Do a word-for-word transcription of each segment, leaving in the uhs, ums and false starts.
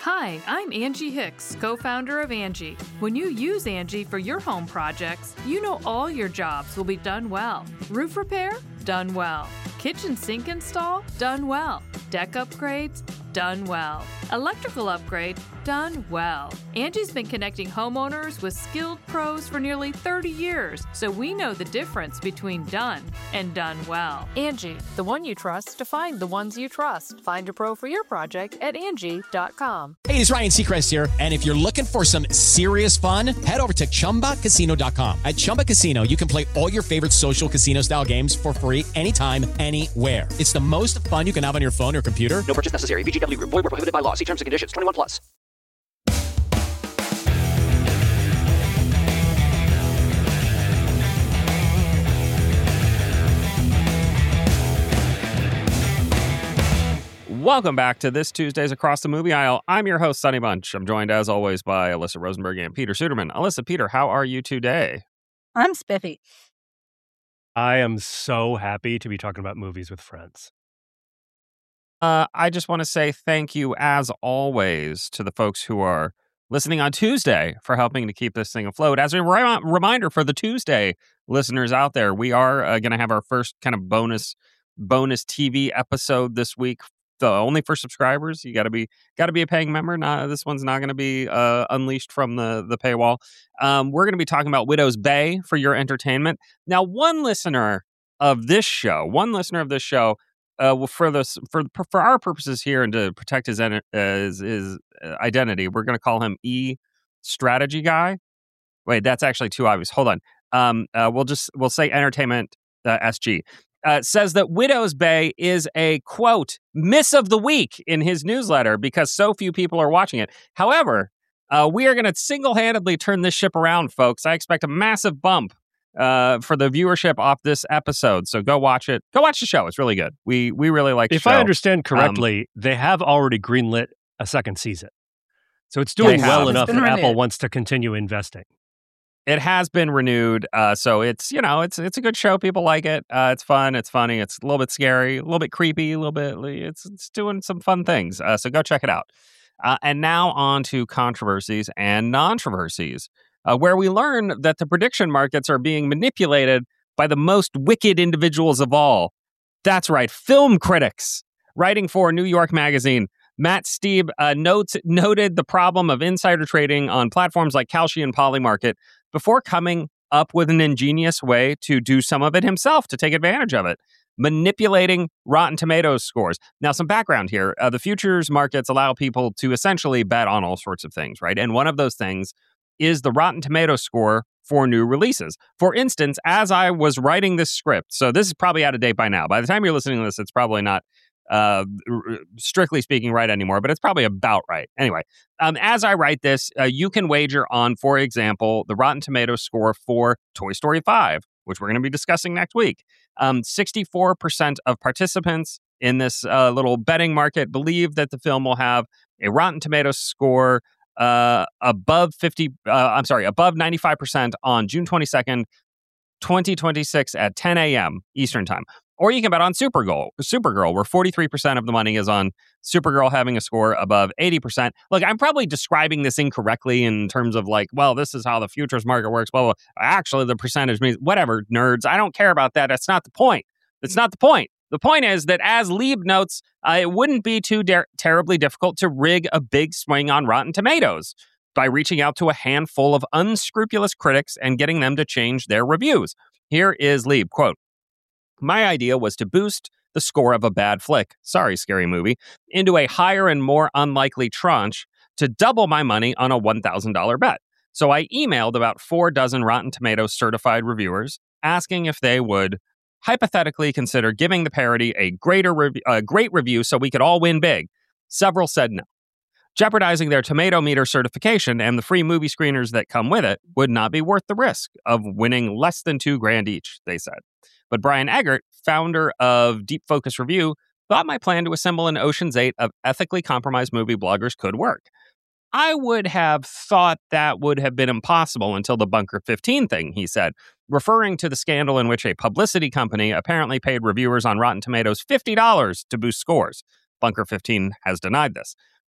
Hi, I'm Angie Hicks, co-founder of Angie. When you use Angie for your home projects, you know all your jobs will be done well. Roof repair? Done well. Kitchen sink install? Done well. Deck upgrades? Done well. Electrical upgrade? Done well. Angie's been connecting homeowners with skilled pros for nearly thirty years, so we know the difference between done and done well. Angie, the one you trust to find the ones you trust. Find a pro for your project at Angie dot com. Hey, it's Ryan Seacrest here, and if you're looking for some serious fun, head over to Chumba Casino dot com. At Chumba Casino, you can play all your favorite social casino-style games for free anytime, anywhere. It's the most fun you can have on your phone or computer. No purchase necessary. V G W Group. Void where prohibited by law. See terms and conditions. twenty-one plus. Welcome back to this Tuesday's Across the Movie Aisle. I'm your host, Sonny Bunch. I'm joined, as always, by Alyssa Rosenberg and Peter Suderman. Alyssa, Peter, how are you today? I'm spiffy. I am so happy to be talking about movies with friends. Uh, I just want to say thank you, as always, to the folks who are listening on Tuesday for helping to keep this thing afloat. As a re- reminder for the Tuesday listeners out there, we are uh, going to have our first kind of bonus bonus T V episode this week. So only for subscribers. You got to be got to be a paying member. Not this one's not going to be uh, unleashed from the the paywall. Um, we're going to be talking about Widow's Bay for your entertainment. Now, one listener of this show, one listener of this show, uh, for this for for our purposes here and to protect his uh, his, his identity, we're going to call him E Strategy Guy. Wait, that's actually too obvious. Hold on. Um, uh, we'll just we'll say Entertainment uh, S G. Uh, says that Widow's Bay is a, quote, miss of the week in his newsletter because so few people are watching it. However, uh, we are going to single-handedly turn this ship around, folks. I expect a massive bump uh, for the viewership off this episode. So go watch it. Go watch the show. It's really good. We we really like the If show. I understand correctly, Um, they have already greenlit a second season. So it's doing They well have. enough It's that been Apple renewed. wants to continue investing. It has been renewed, uh, so it's you know it's it's a good show. People like it. Uh, it's fun. It's funny. It's a little bit scary, a little bit creepy, a little bit. It's it's doing some fun things. Uh, so go check it out. Uh, and now on to controversies and non-controversies, uh, where we learn that the prediction markets are being manipulated by the most wicked individuals of all. That's right, film critics. Writing for New York Magazine, Matt Steeb uh, notes, noted the problem of insider trading on platforms like Kalshi and Polymarket before coming up with an ingenious way to do some of it himself to take advantage of it, manipulating Rotten Tomatoes scores. Now, some background here. Uh, the futures markets allow people to essentially bet on all sorts of things, right? And one of those things is the Rotten Tomatoes score for new releases. For instance, as I was writing this script, so this is probably out of date by now. By the time you're listening to this, it's probably not uh r- strictly speaking right anymore, but it's probably about right. Anyway, um as I write this, uh, you can wager on, for example, the Rotten Tomatoes score for Toy Story five, which we're going to be discussing next week. Um sixty-four percent of participants in this uh, little betting market believe that the film will have a Rotten Tomatoes score uh above fifty uh, I'm sorry, above ninety-five percent on June twenty-second, twenty twenty-six at ten a.m. Eastern Time. Or you can bet on Supergirl, Supergirl, where forty-three percent of the money is on Supergirl having a score above eighty percent. Look, I'm probably describing this incorrectly in terms of like, well, this is how the futures market works, blah, blah. Actually, the percentage means whatever, nerds. I don't care about that. That's not the point. That's not the point. The point is that, as Lieb notes, uh, it wouldn't be too de- terribly difficult to rig a big swing on Rotten Tomatoes by reaching out to a handful of unscrupulous critics and getting them to change their reviews. Here is Lieb, quote, "My idea was to boost the score of a bad flick, sorry, Scary Movie, into a higher and more unlikely tranche to double my money on a one thousand dollars bet. So I emailed about four dozen Rotten Tomatoes certified reviewers asking if they would hypothetically consider giving the parody a greater rev- a great review so we could all win big. Several said no. Jeopardizing their tomato meter certification and the free movie screeners that come with it would not be worth the risk of winning less than two grand each, they said. But Brian Eggert, founder of Deep Focus Review, thought my plan to assemble an Ocean's Eight of ethically compromised movie bloggers could work. I would have thought that would have been impossible until the Bunker fifteen thing, he said, referring to the scandal in which a publicity company apparently paid reviewers on Rotten Tomatoes fifty dollars to boost scores. Bunker fifteen has denied this.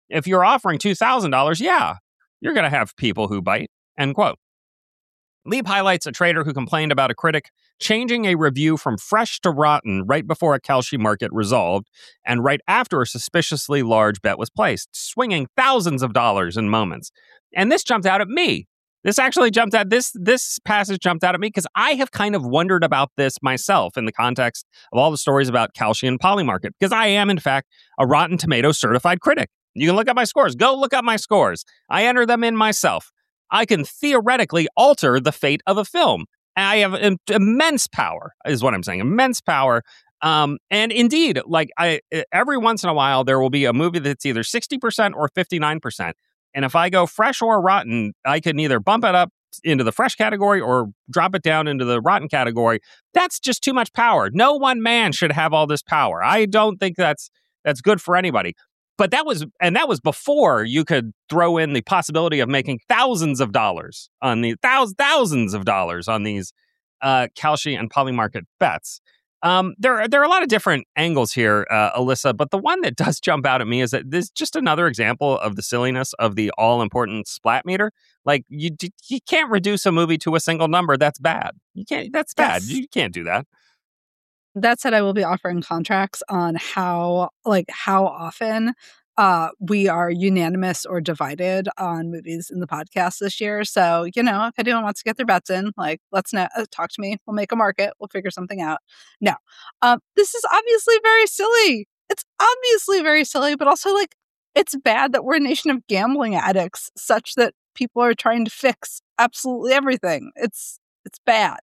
If you're offering two thousand dollars, yeah, you're going to have people who bite, end quote. Leib highlights a trader who complained about a critic changing a review from fresh to rotten right before a Kalshi market resolved and right after a suspiciously large bet was placed, swinging thousands of dollars in moments. And this jumped out at me. This actually jumped out, this this passage jumped out at me because I have kind of wondered about this myself in the context of all the stories about Kalshi and Polymarket, because I am, in fact, a Rotten Tomatoes certified critic. You can look up my scores. Go look up my scores. I enter them in myself. I can theoretically alter the fate of a film. I have im- immense power, is what I'm saying, immense power. Um, and indeed, like I, every once in a while, there will be a movie that's either sixty percent or fifty-nine percent. And if I go fresh or rotten, I can either bump it up into the fresh category or drop it down into the rotten category. That's just too much power. No one man should have all this power. I don't think that's that's good for anybody. But that was, and that was before you could throw in the possibility of making thousands of dollars on the thousands, thousands of dollars on these uh, Kalshi and Polymarket bets. Um, there, there are a lot of different angles here, uh, Alyssa, but the one that does jump out at me is that this is just another example of the silliness of the all-important splat meter. Like, you you can't reduce a movie to a single number. That's bad. You can't. That's bad. Yes. You can't do that. That said, I will be offering contracts on how, like, how often uh, we are unanimous or divided on movies in the podcast this year. So, you know, if anyone wants to get their bets in, like, let's know, uh, talk to me. We'll make a market. We'll figure something out. No, um, this is obviously very silly. It's obviously very silly, but also, like, it's bad that we're a nation of gambling addicts such that people are trying to fix absolutely everything. It's it's bad.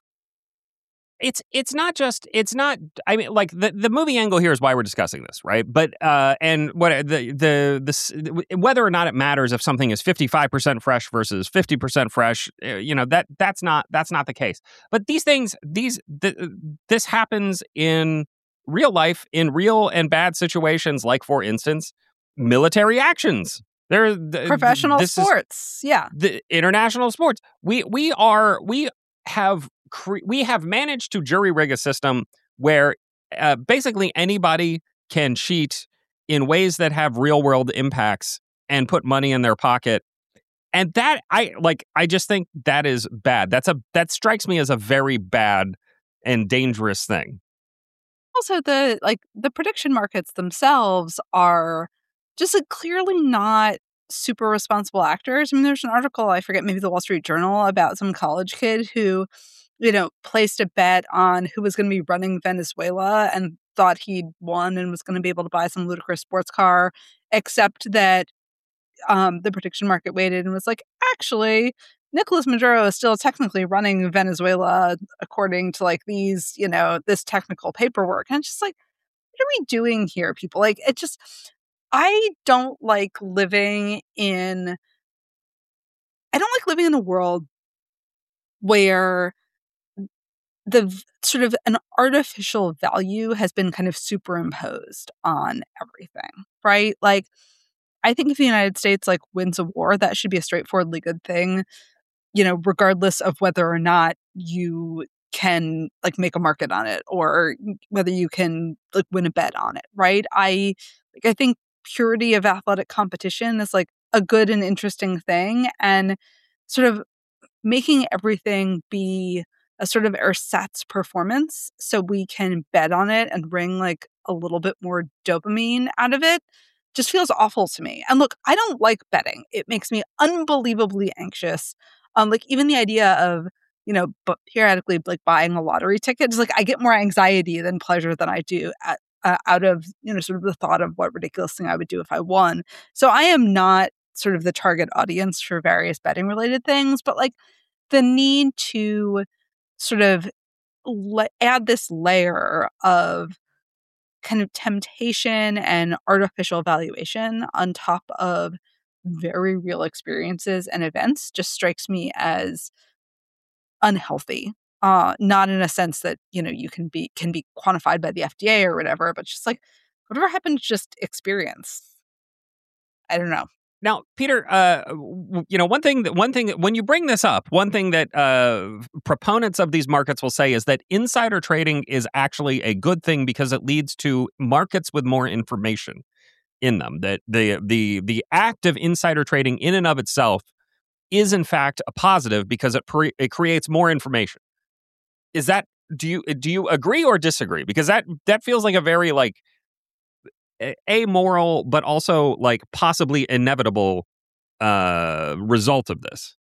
It's it's not just it's not I mean like the, the movie angle here is why we're discussing this, right? But uh and what the the this whether or not it matters if something is fifty-five percent fresh versus fifty percent fresh, you know, that that's not that's not the case. But these things these th- this happens in real life, in real and bad situations, like, for instance, military actions. There the, Professional this sports. Is, yeah. The international sports. We we are we have Cre- we have managed to jury rig a system where uh, basically anybody can cheat in ways that have real world impacts and put money in their pocket. And that I like, I just think that is bad. That's a, that strikes me as a very bad and dangerous thing. Also, the, like, the prediction markets themselves are just, like, clearly not super responsible actors. I mean, there's an article, I forget, maybe the Wall Street Journal, about some college kid who, you know, placed a bet on who was going to be running Venezuela and thought he'd won and was going to be able to buy some ludicrous sports car, except that um, the prediction market waited and was like, actually, Nicolas Maduro is still technically running Venezuela according to, like, these, you know, this technical paperwork. And it's just like, what are we doing here, people? Like, it just, I don't like living in, I don't like living in a world where the v- sort of an artificial value has been kind of superimposed on everything, right? Like, I think if the United States, like, wins a war, that should be a straightforwardly good thing, you know, regardless of whether or not you can, like, make a market on it or whether you can, like, win a bet on it, right? I, like, I think purity of athletic competition is, like, a good and interesting thing, and sort of making everything be a sort of ersatz performance so we can bet on it and bring, like, a little bit more dopamine out of it just feels awful to me. And look, I don't like betting. It makes me unbelievably anxious. Um, like, even the idea of, you know, but periodically, like, buying a lottery ticket is, like, I get more anxiety than pleasure than I do at, uh, out of, you know, sort of the thought of what ridiculous thing I would do if I won. So I am not sort of the target audience for various betting related things, but, like, the need to sort of le- add this layer of kind of temptation and artificial valuation on top of very real experiences and events just strikes me as unhealthy. Uh, not in a sense that, you know, you can be can be quantified by the F D A or whatever, but just, like, whatever happened to just experience. I don't know. Now, Peter, uh, w- you know, one thing that one thing that when you bring this up, one thing that uh, proponents of these markets will say is that insider trading is actually a good thing because it leads to markets with more information. in them. That the the the act of insider trading in and of itself is in fact a positive because it pre- it creates more information. Is that do you do you agree or disagree? Because that that feels like a very like amoral, but also like possibly inevitable uh, result of this.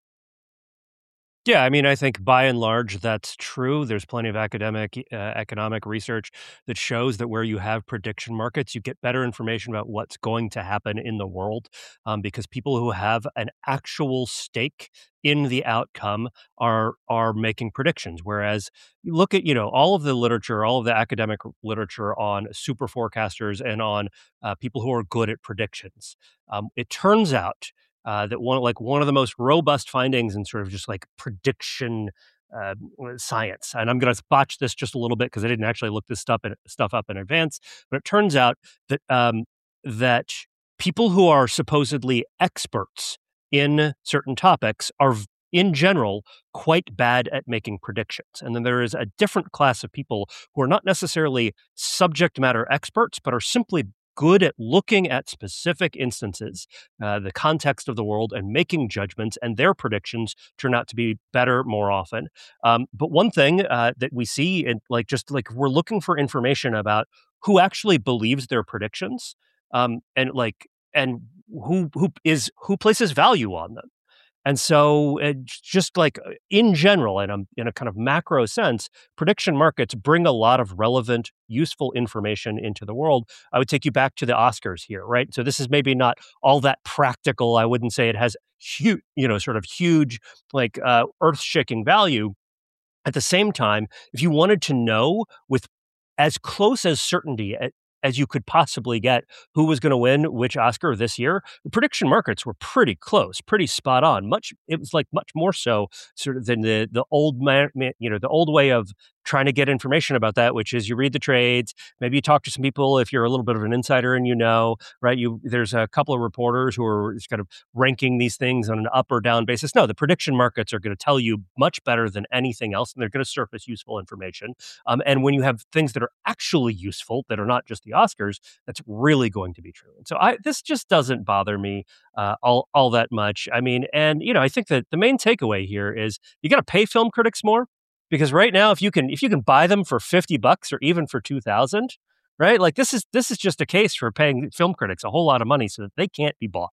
Yeah, I mean, I think by and large that's true. There's plenty of academic, uh, economic research that shows that where you have prediction markets, you get better information about what's going to happen in the world, um, because people who have an actual stake in the outcome are are making predictions. Whereas you look at, you know, all of the literature, all of the academic literature on super forecasters and on uh, people who are good at predictions. Um, it turns out uh, that one like one of the most robust findings in sort of just like prediction uh, science, and I'm going to botch this just a little bit because I didn't actually look this stuff in, stuff up in advance, but it turns out that um, that people who are supposedly experts in certain topics are in general quite bad at making predictions. And then there is a different class of people who are not necessarily subject matter experts, but are simply good at looking at specific instances, uh, the context of the world, and making judgments, and their predictions turn out to be better more often. Um, but one thing uh, that we see, in, like just like we're looking for information about who actually believes their predictions, um, and like and who who is who places value on them. And so, uh, just like uh, in general, in a, in a kind of macro sense, prediction markets bring a lot of relevant, useful information into the world. I would take you back to the Oscars here, right? So this is maybe not all that practical. I wouldn't say it has huge, you know, sort of huge, like uh, earth-shaking value. At the same time, if you wanted to know with as close as certainty as you could possibly get who was going to win which Oscar this year, the prediction markets were pretty close, pretty spot on. Much it was like much more so sort of than the the old man, you know, the old way of trying to get information about that, which is you read the trades, maybe you talk to some people if you're a little bit of an insider and you know, right? You there's a couple of reporters who are just kind of ranking these things on an up or down basis. No, the prediction markets are going to tell you much better than anything else, and they're going to surface useful information. Um, and when you have things that are actually useful, that are not just the Oscars, that's really going to be true. And so I, this just doesn't bother me uh, all all that much. I mean, and you know, I think that the main takeaway here is you got to pay film critics more, because right now, if you can if you can buy them for fifty bucks or even for two thousand, right? Like this is this is just a case for paying film critics a whole lot of money so that they can't be bought.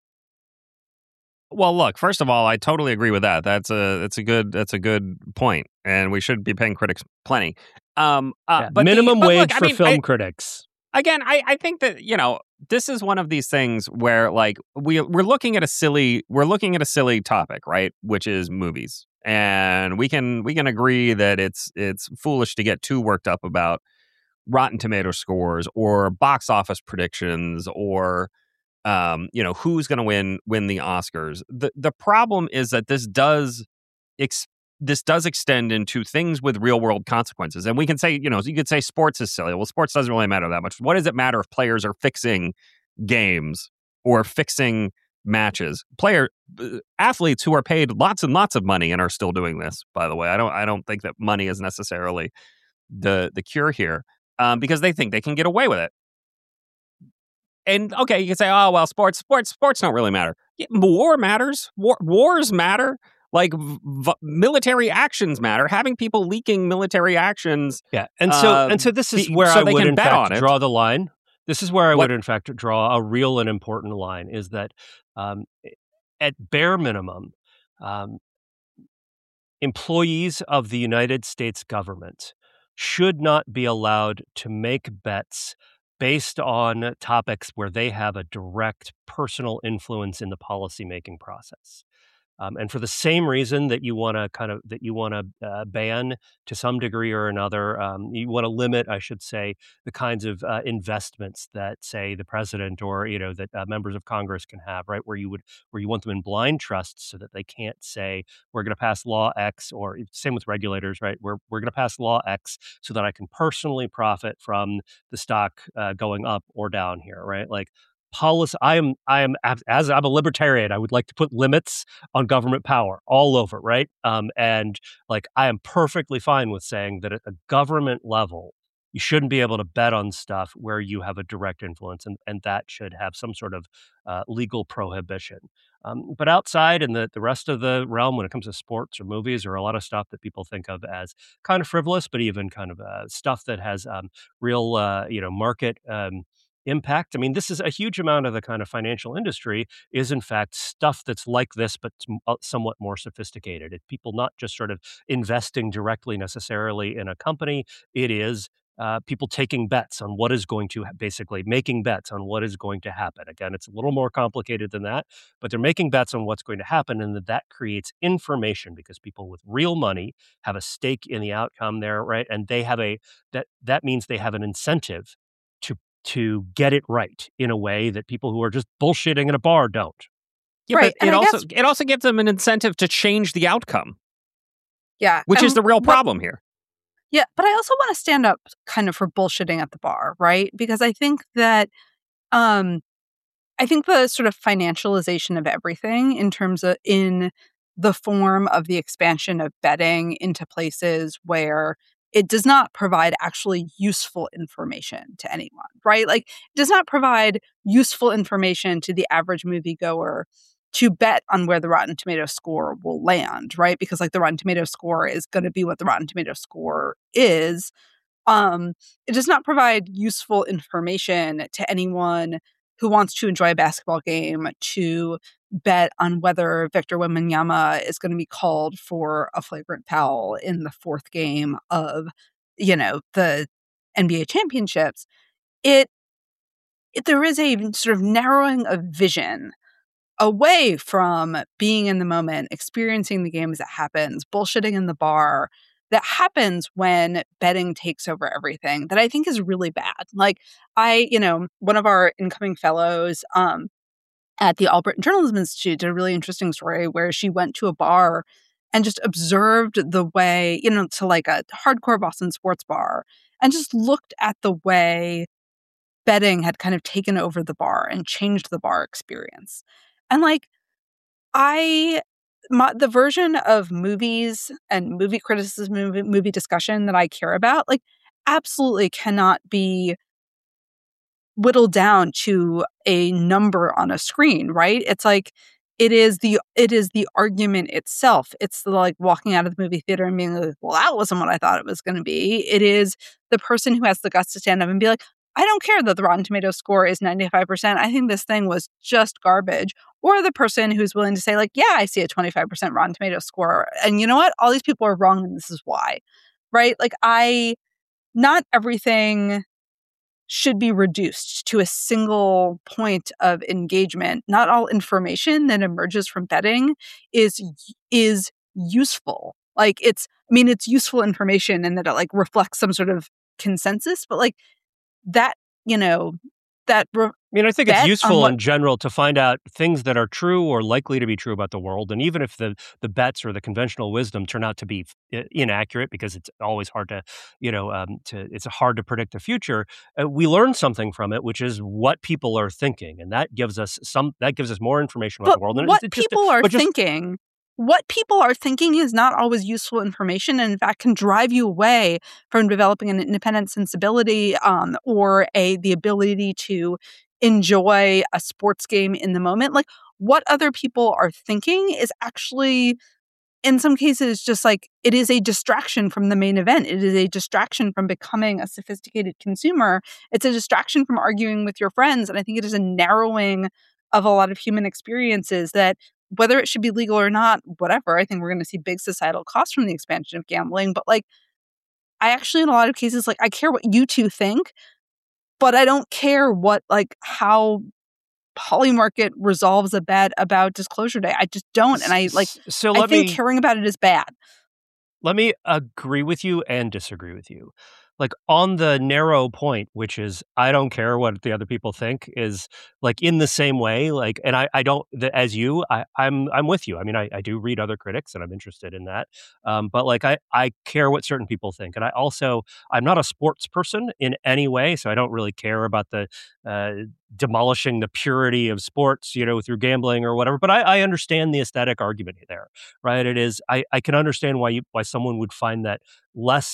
Well, look, first of all, I totally agree with that. That's a that's a good that's a good point, and we should be paying critics plenty. Um, uh, Yeah, but minimum the, but wage look, I for mean, film I, critics. Again, I, I think that, you know, this is one of these things where like we we're looking at a silly we're looking at a silly topic, right? Which is movies, and we can we can agree that it's it's foolish to get too worked up about Rotten Tomato scores or box office predictions or um, you know, who's going to win win the Oscars. The the problem is that this does ex- this does extend into things with real world consequences. And we can say, you know, you could say sports is silly. Well, sports doesn't really matter that much. What does it matter if players are fixing games or fixing matches? Player uh, athletes who are paid lots and lots of money and are still doing this, by the way. I don't I don't think that money is necessarily the the cure here, um, because they think they can get away with it. And okay, you can say, oh, well, sports, sports, sports don't really matter. Yeah, war matters. War, wars matter. Like v- military actions matter. Having people leaking military actions. Yeah, and so uh, and so this is be, where so I they would can in bet fact on it. draw the line. This is where I What? would in fact draw a real and important line. Is that um, at bare minimum, um, employees of the United States government should not be allowed to make bets based on topics where they have a direct personal influence in the policymaking process. Um, and for the same reason that you want to kind of that you want to uh, ban to some degree or another, um, you want to limit, I should say, the kinds of uh, investments that, say, the president or you know that uh, members of Congress can have, right? Where you would where you want them in blind trust so that they can't say we're going to pass law X, or same with regulators, right? We're we're going to pass law X so that I can personally profit from the stock uh, going up or down here, right? Like. Policy. I am. I am. As I'm a libertarian, I would like to put limits on government power all over, right? Um, and like, I am perfectly fine with saying that at the government level, you shouldn't be able to bet on stuff where you have a direct influence, and, and that should have some sort of uh, legal prohibition. Um, but outside in the, the rest of the realm, when it comes to sports or movies or a lot of stuff that people think of as kind of frivolous, but even kind of uh, stuff that has um, real, uh, you know, market um, impact. I mean, this is a huge amount of the kind of financial industry is in fact stuff that's like this, but s- uh, somewhat more sophisticated. It's people not just sort of investing directly necessarily in a company. It is uh, people taking bets on what is going to ha- basically making bets on what is going to happen. Again, it's a little more complicated than that, but they're making bets on what's going to happen, and that that creates information because people with real money have a stake in the outcome there, right? And they have a that that means they have an incentive to to get it right in a way that people who are just bullshitting in a bar don't. Yeah, Right, but and it I also guess- it also gives them an incentive to change the outcome, Yeah. which and is the real what- problem here. Yeah, but I also want to stand up kind of for bullshitting at the bar, right? Because I think that um I think the sort of financialization of everything in terms of in the form of the expansion of betting into places where it does not provide actually useful information to anyone, right? Like it does not provide useful information to the average moviegoer to bet on where the Rotten Tomatoes score will land, right? Because like the Rotten Tomatoes score is going to be what the Rotten Tomatoes score is. Um, it does not provide useful information to anyone who wants to enjoy a basketball game to bet on whether Victor Wembanyama is going to be called for a flagrant foul in the fourth game of, you know, the N B A championships. It, it there is a sort of narrowing of vision away from being in the moment, experiencing the game as it happens, bullshitting in the bar, that happens when betting takes over everything, that I think is really bad. Like I, you know, one of our incoming fellows um, at the Albritton Journalism Institute did a really interesting story where she went to a bar and just observed the way, you know, to like a hardcore Boston sports bar and just looked at the way betting had kind of taken over the bar and changed the bar experience. And like, I, my, the version of movies and movie criticism, movie, movie discussion that I care about, like, absolutely cannot be whittled down to a number on a screen, right? It's like, it is the it is the argument itself. It's the, like walking out of the movie theater and being like, well, that wasn't what I thought it was going to be. It is the person who has the guts to stand up and be like, I don't care that the Rotten Tomatoes score is ninety-five percent. I think this thing was just garbage. Or the person who's willing to say, like, yeah, I see a twenty-five percent Rotten Tomatoes score. And you know what? All these people are wrong, and this is why. Right? Like, I, not everything should be reduced to a single point of engagement. Not all information that emerges from betting is is useful. Like, it's, I mean, it's useful information and that it, like, reflects some sort of consensus, but, like, that, you know, that re- I mean, I think bet it's on useful what- in general to find out things that are true or likely to be true about the world. And even if the, the bets or the conventional wisdom turn out to be uh, inaccurate, because it's always hard to, you know, um, to it's hard to predict the future, uh, we learn something from it, which is what people are thinking. And that gives us some, that gives us more information about but the world. And what it's just- people are but just- thinking, what people are thinking is not always useful information, and in fact can drive you away from developing an independent sensibility um, or a the ability to enjoy a sports game in the moment. Like, what other people are thinking is actually, in some cases, just like, it is a distraction from the main event. It is a distraction from becoming a sophisticated consumer. It's a distraction from arguing with your friends. And I think it is a narrowing of a lot of human experiences that, whether it should be legal or not, whatever, I think we're going to see big societal costs from the expansion of gambling. But like, I actually, in a lot of cases, like, I care what you two think, but I don't care what, like, how Polymarket resolves a bet about Disclosure Day. I just don't. And I like, so I let think me, caring about it is bad. let me agree with you and disagree with you. Like, on the narrow point, which is I don't care what the other people think, is like in the same way. Like, and I, I don't, the, as you, I, I'm, I'm with you. I mean, I, I do read other critics and I'm interested in that. Um, but like, I, I care what certain people think. And I also, I'm not a sports person in any way. So I don't really care about the, uh, demolishing the purity of sports, you know, through gambling or whatever. But I, I understand the aesthetic argument there, right? It is, I, I can understand why you, why someone would find that less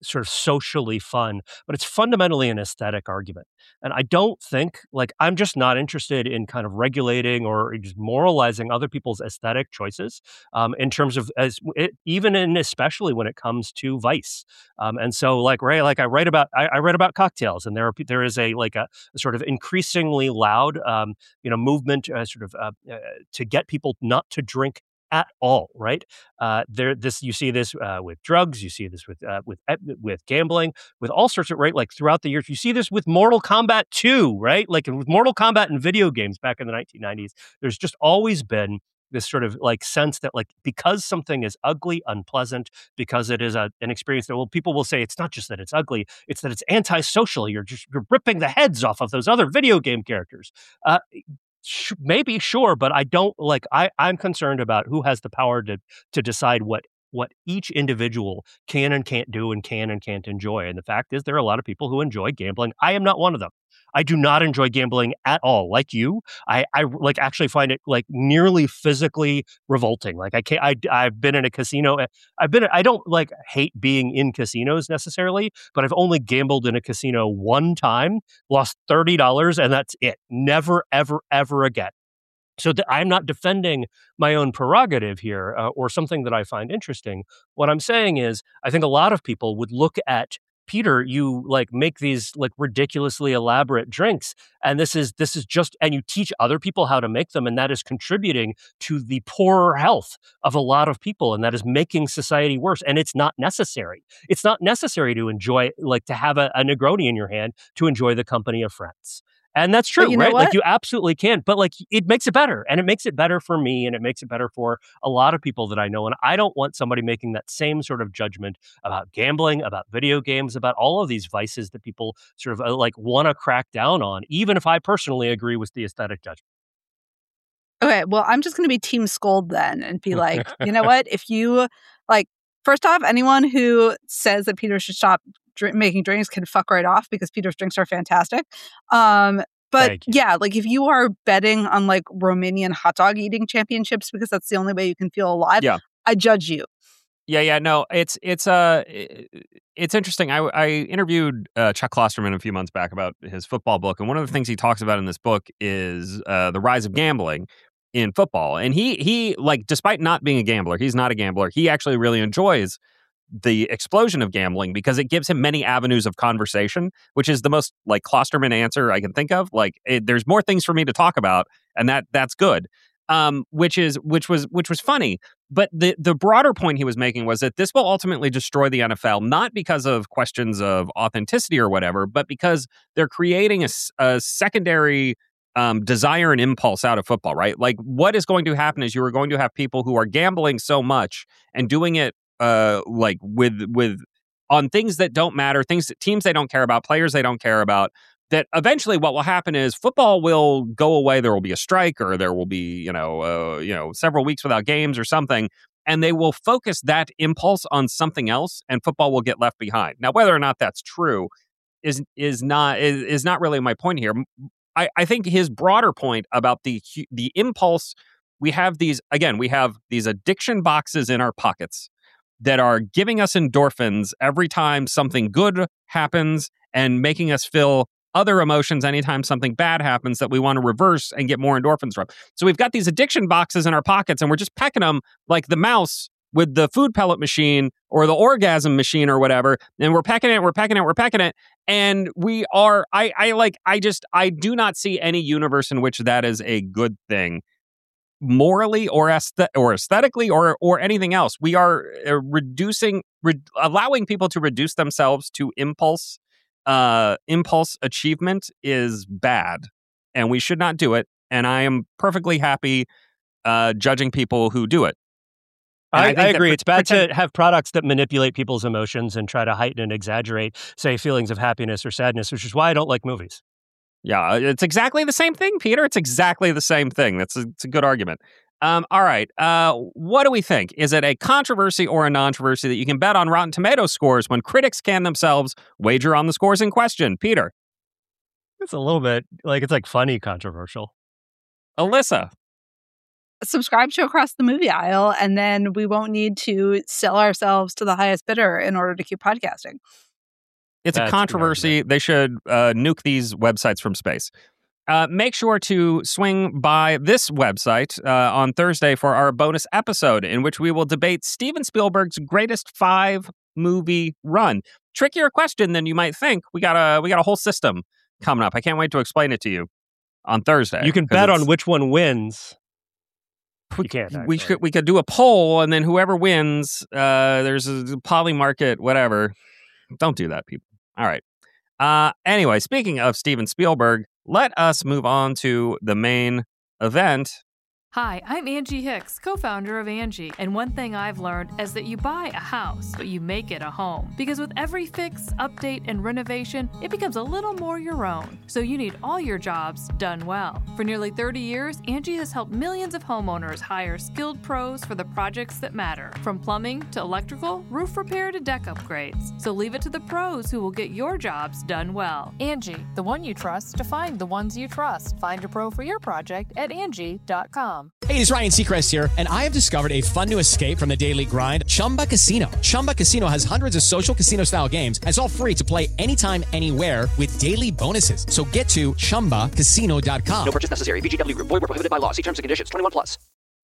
sort of socially fun, but it's fundamentally an aesthetic argument. And I don't think, like, I'm just not interested in kind of regulating or just moralizing other people's aesthetic choices um, in terms of, as it, even and especially when it comes to vice. Um, and so, like, Ray, like I write about, I, I read about cocktails, and there are, there is a, like a, a sort of increasingly loud, um, you know, movement uh, sort of uh, uh, to get people not to drink at all, right? Uh, there, this you see this uh, with drugs, you see this with uh, with with gambling, with all sorts of right. Like throughout the years, you see this with Mortal Kombat two, right? Like with Mortal Kombat and video games back in the nineteen nineties. There's just always been this sort of like sense that like because something is ugly, unpleasant, because it is a, an experience that well, people will say it's not just that it's ugly, it's that it's antisocial. You're just you're ripping the heads off of those other video game characters. Uh, Sh- maybe sure, but I don't like I I'm concerned about who has the power to to decide what what each individual can and can't do and can and can't enjoy. And the fact is there are a lot of people who enjoy gambling. I am not one of them. I do not enjoy gambling at all. Like you, I, I like actually find it like nearly physically revolting. Like I can't, I, I've been in a casino. I've been, I don't like hate being in casinos necessarily, but I've only gambled in a casino one time, lost thirty dollars, and that's it. Never, ever, ever again. So th- I'm not defending my own prerogative here uh, or something that I find interesting. What I'm saying is, I think a lot of people would look at Peter, you like make these like ridiculously elaborate drinks, and this is this is just, and you teach other people how to make them, and that is contributing to the poorer health of a lot of people, and that is making society worse. And it's not necessary. It's not necessary to enjoy, like to have a, a Negroni in your hand to enjoy the company of friends. And that's true, right? Like you absolutely can, but like it makes it better, and it makes it better for me, and it makes it better for a lot of people that I know. And I don't want somebody making that same sort of judgment about gambling, about video games, about all of these vices that people sort of uh, like want to crack down on, even if I personally agree with the aesthetic judgment. Okay, well, I'm just going to be team scold then and be like, you know what? If you like, first off, anyone who says that Peter should stop Drink, making drinks can fuck right off because Peter's drinks are fantastic. Um, but yeah, like if you are betting on like Romanian hot dog eating championships because that's the only way you can feel alive, yeah. I judge you. Yeah, yeah, no, it's it's uh it's interesting. I I interviewed uh, Chuck Klosterman a few months back about his football book, and one of the things he talks about in this book is uh, the rise of gambling in football. And he he like, despite not being a gambler, he's not a gambler. He actually really enjoys the explosion of gambling because it gives him many avenues of conversation, which is the most like Klosterman answer I can think of. Like it, there's more things for me to talk about, and that that's good. Um, which is which was which was funny. But the the broader point he was making was that this will ultimately destroy the N F L, not because of questions of authenticity or whatever, but because they're creating a, a secondary um, desire and impulse out of football, right? Like what is going to happen is you are going to have people who are gambling so much and doing it Uh, like with with on things that don't matter, things that teams they don't care about, players they don't care about, that eventually what will happen is football will go away. There will be a strike, or there will be, you know, uh, you know, several weeks without games or something, and they will focus that impulse on something else, and football will get left behind. Now, whether or not that's true is is not is, is not really my point here. I, I think his broader point about the the impulse, we have these again, we have these addiction boxes in our pockets that are giving us endorphins every time something good happens and making us feel other emotions anytime something bad happens that we want to reverse and get more endorphins from. So we've got these addiction boxes in our pockets, and we're just pecking them like the mouse with the food pellet machine or the orgasm machine or whatever. And we're pecking it, we're pecking it, we're pecking it. And we are, I, I like, I just, I do not see any universe in which that is a good thing. Morally or aesthet- or aesthetically or or anything else, we are uh, reducing, re- allowing people to reduce themselves to impulse. Uh, impulse achievement is bad, and we should not do it. And I am perfectly happy uh, judging people who do it. I, I, I agree. Pre- it's bad pretend- to have products that manipulate people's emotions and try to heighten and exaggerate, say, feelings of happiness or sadness, which is why I don't like movies. Yeah, it's exactly the same thing, Peter. It's exactly the same thing. That's a, it's a good argument. Um, all right. Uh, what do we think? Is it a controversy or a non-controversy that you can bet on Rotten Tomatoes scores when critics can themselves wager on the scores in question? Peter? It's a little bit like, it's like funny controversial. Alyssa? subscribe to Across the Movie Aisle, and then we won't need to sell ourselves to the highest bidder in order to keep podcasting. It's That's a controversy. They should uh, nuke these websites from space. Uh, make sure to swing by this website uh, on Thursday for our bonus episode in which we will debate Steven Spielberg's greatest five movie run. Trickier question than you might think. We got a we got a whole system coming up. I can't wait to explain it to you on Thursday. You can bet on which one wins. We, you can't. We could we could do a poll, and then whoever wins, uh, there's a poly market, whatever. Don't do that, people. All right. Uh, anyway, speaking of Steven Spielberg, let us move on to the main event. Hi, I'm Angie Hicks, co-founder of Angie, and one thing I've learned is that you buy a house, but you make it a home. Because with every fix, update, and renovation, it becomes a little more your own. So you need all your jobs done well. For nearly thirty years, Angie has helped millions of homeowners hire skilled pros for the projects that matter. From plumbing to electrical, roof repair to deck upgrades. So leave it to the pros who will get your jobs done well. Angie, the one you trust to find the ones you trust. Find a pro for your project at Angie dot com. Hey, it's Ryan Seacrest here, and I have discovered a fun new escape from the daily grind, Chumba Casino. Chumba Casino has hundreds of social casino-style games, and it's all free to play anytime, anywhere with daily bonuses. So get to Chumba Casino dot com. No purchase necessary. V G W Group. Void where prohibited by law. See terms and conditions. twenty-one plus.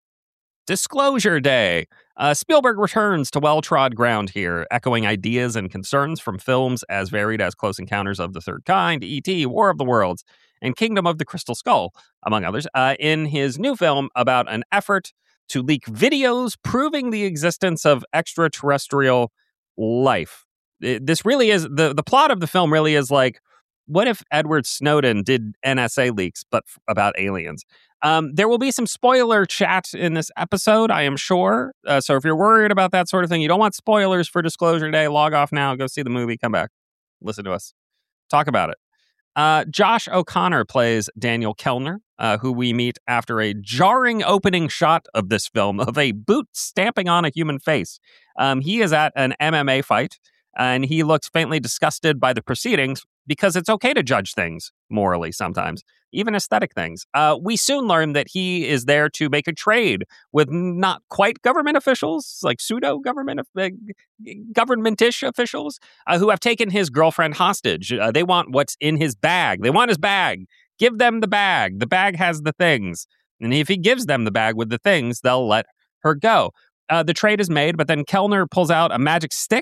Disclosure Day. Uh, Spielberg returns to well-trod ground here, echoing ideas and concerns from films as varied as Close Encounters of the Third Kind, E T, War of the Worlds, and Kingdom of the Crystal Skull, among others, uh, in his new film about an effort to leak videos proving the existence of extraterrestrial life. It, this really is, the, the plot of the film really is like, what if Edward Snowden did N S A leaks, but f- about aliens? Um, there will be some spoiler chat in this episode, I am sure. Uh, so if you're worried about that sort of thing, you don't want spoilers for Disclosure Day, log off now, go see the movie, come back, listen to us, talk about it. Uh, Josh O'Connor plays Daniel Kellner, uh, who we meet after a jarring opening shot of this film of a boot stamping on a human face. Um, he is at an M M A fight, and he looks faintly disgusted by the proceedings because it's okay to judge things morally sometimes, even aesthetic things. Uh, we soon learn that he is there to make a trade with not quite government officials, like pseudo-government, uh, government-ish officials, uh, who have taken his girlfriend hostage. Uh, they want what's in his bag. They want his bag. Give them the bag. The bag has the things. And if he gives them the bag with the things, they'll let her go. Uh, the trade is made, but then Kellner pulls out a magic stick,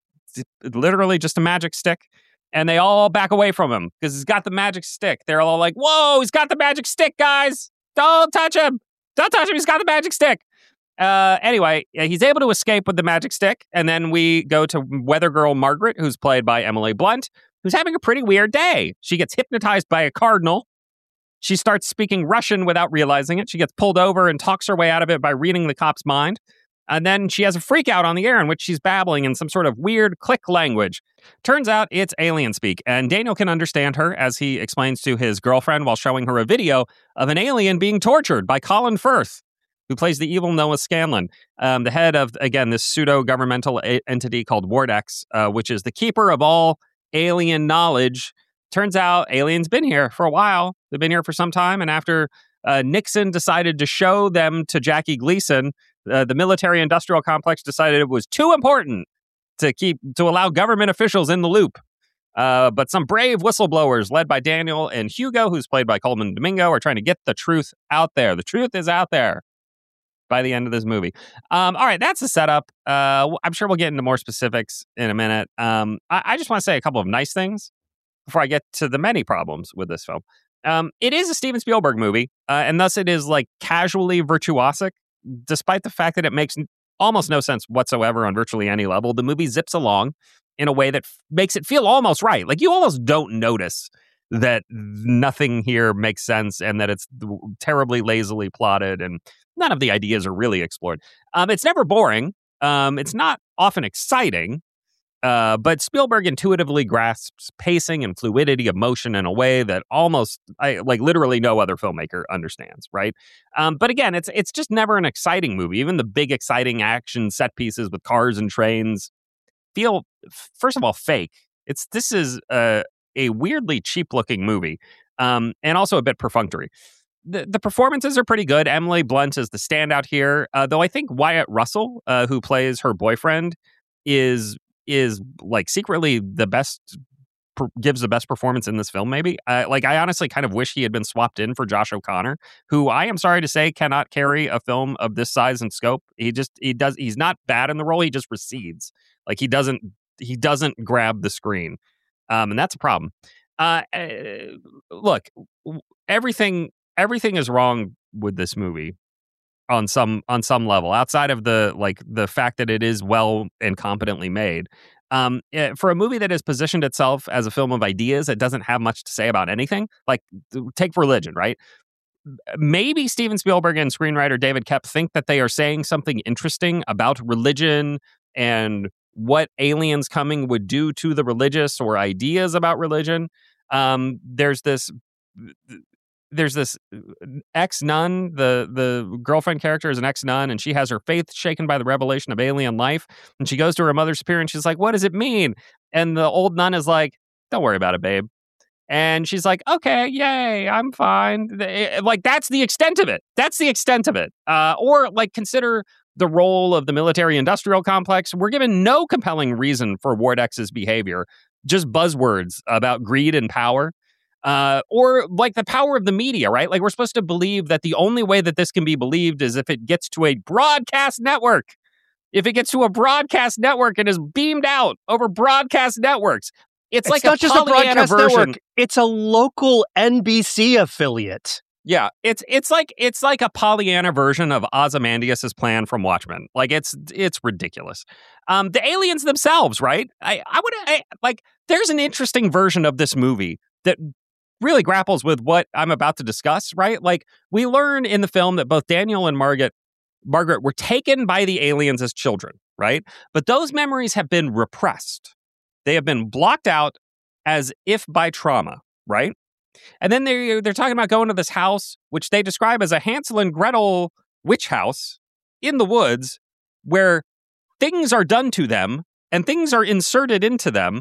it's literally just a magic stick, and they all back away from him because he's got the magic stick. They're all like, whoa, he's got the magic stick, guys. Don't touch him. Don't touch him. He's got the magic stick. Uh, anyway, he's able to escape with the magic stick. And then we go to Weather Girl Margaret, who's played by Emily Blunt, who's having a pretty weird day. She gets hypnotized by a cardinal. She starts speaking Russian without realizing it. She gets pulled over and talks her way out of it by reading the cop's mind. And then she has a freak out on the air in which she's babbling in some sort of weird click language. Turns out it's alien speak, and Daniel can understand her as he explains to his girlfriend while showing her a video of an alien being tortured by Colin Firth, who plays the evil Noah Scanlon, um, the head of, again, this pseudo-governmental a- entity called Vortex, uh, which is the keeper of all alien knowledge. Turns out aliens been here for a while. They've been here for some time, and after uh, Nixon decided to show them to Jackie Gleason, Uh, the military-industrial complex decided it was too important to keep to allow government officials in the loop. Uh, but some brave whistleblowers, led by Daniel and Hugo, who's played by Coleman Domingo, are trying to get the truth out there. The truth is out there by the end of this movie. Um, all right, that's the setup. Uh, I'm sure we'll get into more specifics in a minute. Um, I, I just want to say a couple of nice things before I get to the many problems with this film. Um, it is a Steven Spielberg movie, uh, and thus it is like casually virtuosic. Despite the fact that it makes almost no sense whatsoever on virtually any level, the movie zips along in a way that f- makes it feel almost right. Like you almost don't notice that nothing here makes sense and that it's terribly lazily plotted and none of the ideas are really explored. Um, it's never boring. Um, it's not often exciting. Uh, but Spielberg intuitively grasps pacing and fluidity of motion in a way that almost, I, like literally no other filmmaker understands, right? Um, but again, it's it's just never an exciting movie. Even the big, exciting action set pieces with cars and trains feel, first of all, fake. It's This is a, a weirdly cheap-looking movie, um, and also a bit perfunctory. the, the performances are pretty good. Emily Blunt is the standout here, uh, though I think Wyatt Russell, uh, who plays her boyfriend, is is like secretly the best, per, gives the best performance in this film. Maybe uh, like I honestly kind of wish he had been swapped in for Josh O'Connor, who I am sorry to say cannot carry a film of this size and scope. He just he does he's not bad in the role. He just recedes. Like he doesn't he doesn't grab the screen, um, and that's a problem. Uh, uh, look, everything everything is wrong with this movie on some on some level, outside of the like the fact that it is well and competently made. Um, for a movie that has positioned itself as a film of ideas, it doesn't have much to say about anything. Like, take Religion, right? Maybe Steven Spielberg and screenwriter David Koepp think that they are saying something interesting about religion and what aliens coming would do to the religious, or ideas about religion. Um, there's this, there's this ex-nun, the, the girlfriend character is an ex-nun, and she has her faith shaken by the revelation of alien life. And she goes to her mother superior and she's like, what does it mean? And the old nun is like, don't worry about it, babe. And she's like, okay, yay, I'm fine. Like, that's the extent of it. That's the extent of it. Uh, or like, consider the role of the military-industrial complex. We're given no compelling reason for Ward X's behavior, just buzzwords about greed and power. Uh, or like the power of the media, right? Like, we're supposed to believe that the only way that this can be believed is if it gets to a broadcast network. If it gets to a broadcast network and is beamed out over broadcast networks. It's, it's like not a just a broadcast version. Network. It's a local N B C affiliate. Yeah, it's it's like it's like a Pollyanna version of Ozymandias' plan from Watchmen. Like, it's it's ridiculous. Um, the aliens themselves, right? I I would I, like. There's an interesting version of this movie that really grapples with what I'm about to discuss. Right? Like, we learn in the film that both Daniel and Margaret Margaret were taken by the aliens as children. Right? But those memories have been repressed. They have been blocked out as if by trauma, right? And then they're, they're talking about going to this house, which they describe as a Hansel and Gretel witch house in the woods, where things are done to them and things are inserted into them.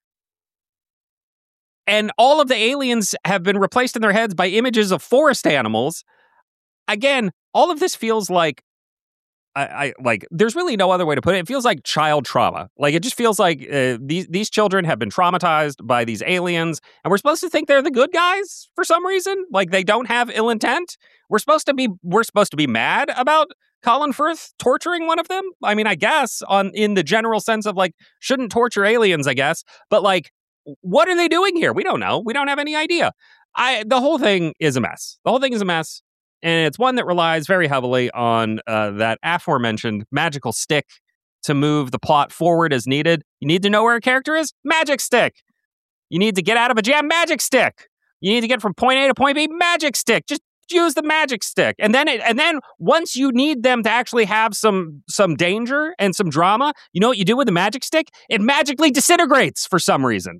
And all of the aliens have been replaced in their heads by images of forest animals. Again, all of this feels like I, I like there's really no other way to put it. It feels like child trauma. Like, it just feels like uh, these these children have been traumatized by these aliens, and we're supposed to think they're the good guys for some reason. Like, they don't have ill intent. We're supposed to be we're supposed to be mad about Colin Firth torturing one of them. I mean, I guess on in the general sense of like, shouldn't torture aliens, I guess. But like, what are they doing here? We don't know. We don't have any idea. I the whole thing is a mess. The whole thing is a mess. And it's one that relies very heavily on uh, that aforementioned magical stick to move the plot forward as needed. You need to know where a character is? Magic stick. You need to get out of a jam? Magic stick. You need to get from point A to point B? Magic stick. Just use the magic stick. And then it, and then once you need them to actually have some some danger and some drama, you know what you do with the magic stick? It magically disintegrates for some reason.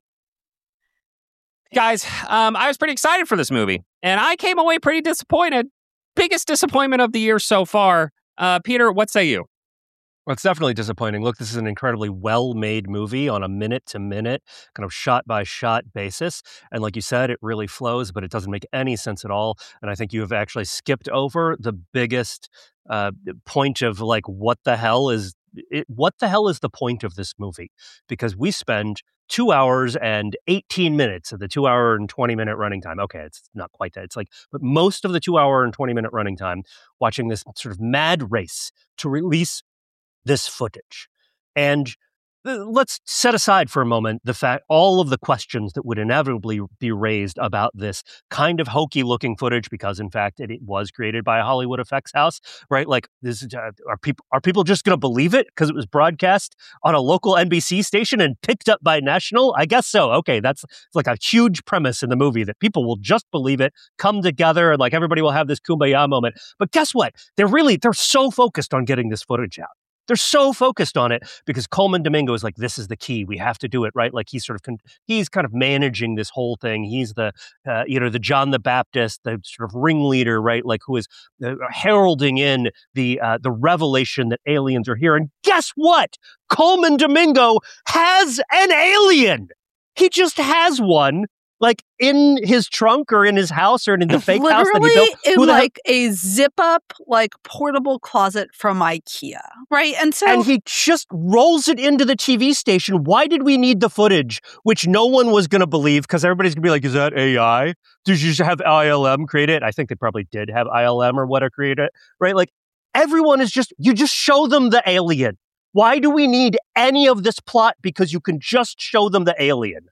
Guys, um, I was pretty excited for this movie, and I came away pretty disappointed. Biggest disappointment of the year so far. Uh, Peter, what say you? Well, it's definitely disappointing. Look, this is an incredibly well-made movie on a minute-to-minute, kind of shot-by-shot basis. And like you said, it really flows, but it doesn't make any sense at all. And I think you have actually skipped over the biggest uh, point of, like, what the hell is it, what the hell is the point of this movie? Because we spend two hours and eighteen minutes of the two hour and twenty minute running time. Okay, it's not quite that. It's like, but most of the two hour and twenty minute running time watching this sort of mad race to release this footage. And let's set aside for a moment the fact, all of the questions that would inevitably be raised about this kind of hokey looking footage, because in fact it, it was created by a Hollywood effects house, right? Like, this uh, are people are people just going to believe it because it was broadcast on a local N B C station and picked up by national? I guess so. Okay, that's it's like a huge premise in the movie that people will just believe it, come together, and like everybody will have this kumbaya moment. But guess what? They're really they're so focused on getting this footage out. They're so focused on it because Coleman Domingo is like, this is the key. We have to do it, right? Like, he's sort of con- he's kind of managing this whole thing. He's the uh, you know the John the Baptist, the sort of ringleader, right? Like, who is uh, heralding in the uh, the revelation that aliens are here. And guess what? Coleman Domingo has an alien. He just has one. like in his trunk or in his house or in the fake house that he built. Literally in Who the hell- like a zip up, like portable closet from IKEA, right? And so And he just rolls it into the T V station. Why did we need the footage, which no one was going to believe? Because everybody's going to be like, is that A I? Did you just have I L M create it? I think they probably did have I L M or what to create it, right? Like everyone is just, you just show them the alien. Why do we need any of this plot? Because you can just show them the alien.